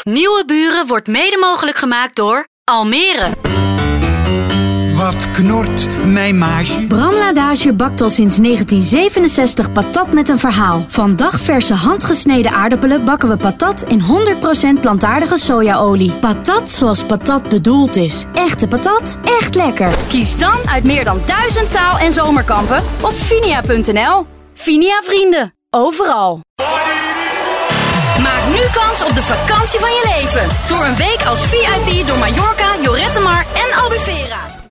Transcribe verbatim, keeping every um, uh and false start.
Nieuwe Buren wordt mede mogelijk gemaakt door Almere. Wat knort mijn maasje? Bram Ladage bakt al sinds negentien zevenenzestig patat met een verhaal. Van dagverse handgesneden aardappelen bakken we patat in honderd procent plantaardige sojaolie. Patat zoals patat bedoeld is. Echte patat, echt lekker. Kies dan uit meer dan duizend taal- en zomerkampen op finia punt n l. Finia Vrienden, overal. Maak nu kans op de vakantie van je leven. Tour een week als V I P door Mallorca, Lloret de Mar en Albufeira.